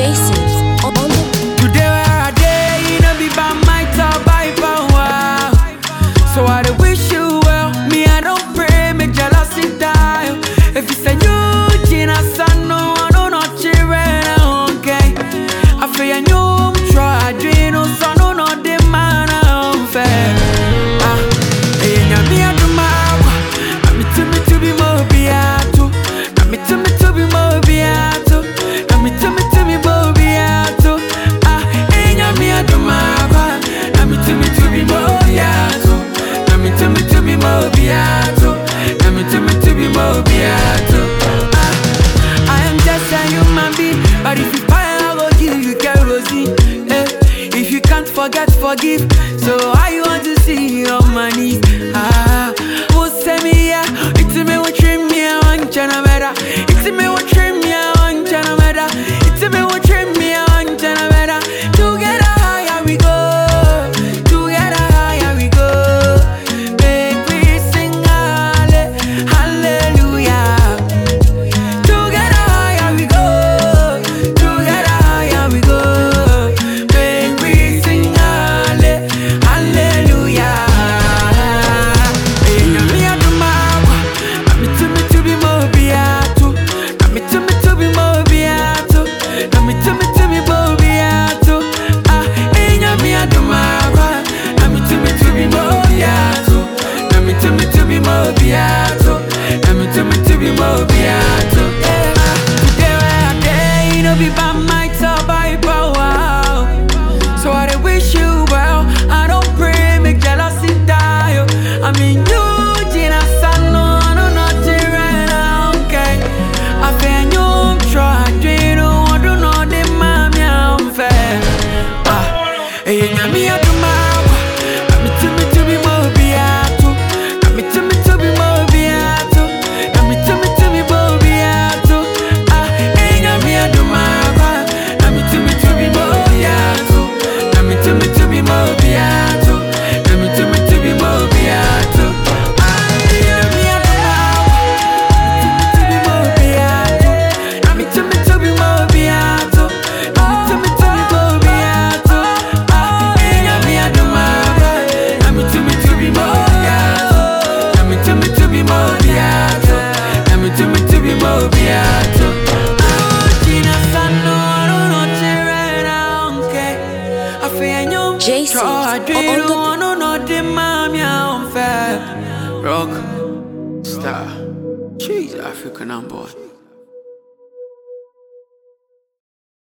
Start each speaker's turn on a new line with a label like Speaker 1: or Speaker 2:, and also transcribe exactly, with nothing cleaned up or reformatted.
Speaker 1: Jason on the
Speaker 2: Today where I day, you know be by my top by power. So I dey wish you well. Me I don't pray, make jealousy die. If you say you, Gina, son, no, I know not cheering, okay. I feel you try, dream, no, son, no, not the man, I'm fair. Ah, hey, you me I do my I'm to me to be more beato. I'm to me to be more beato. I'm to me to be more beato. Ah, hey, you me I do my I'm to me to be more beato. I'm to me to be more beato. I'm to me to be more beato. Ah, I am just a human being, but if you fire, I will give you kerosene. Eh, if you can't forget, forgive. So I want to see you on my knees. Ah, who say me yeah? It's me what trim me I want China better. It's me what trim me I want China better. It's me what trim me I want China better. Together higher we go. Together higher we go. Make we sing halle- hallelujah. Together higher we go. Together higher we go. Make we sing halle- hallelujah. Hey, now me I do my I'm to me to be more beato. I'm to me to be more beato. I'm to me to be more beato. Ah, hey, now me I do my I'm to me to be more beato. I'm to me to be more beato. I'm to me to be more beato. Yeah, today where I day, no be by my top by power. So I dey wish you well. I don't pray, make jealousy die. I mean you, Gina, son, no, I know not to okay. I feel you try, dream, no, I do not the mommy, I'm fair. Ah, hey, yeah, me, I do my I'm to me to be more beato. I'm to me to be more beato. I'm to me to be more beato. Ah, hey, yeah, me, I do my I'm to me to be more beato. I'm to me to be more beato. I'm to me to be more beato. Ah, yeah, me, I do my to be more beato. I'm to me to be more beato. I'm to me to be more beato. Ah, yeah, me, I do my I'm to me to be more beato. I'm to me to be more beato. I'm to me to be more beato. Oh, Gina, son, no, I don't know cheering, okay. I feel you
Speaker 1: Jason
Speaker 2: try,
Speaker 1: on
Speaker 2: dream,
Speaker 1: the
Speaker 2: no, no, no, the mommy, I'm fair. Rock star, she's African, I'm boy.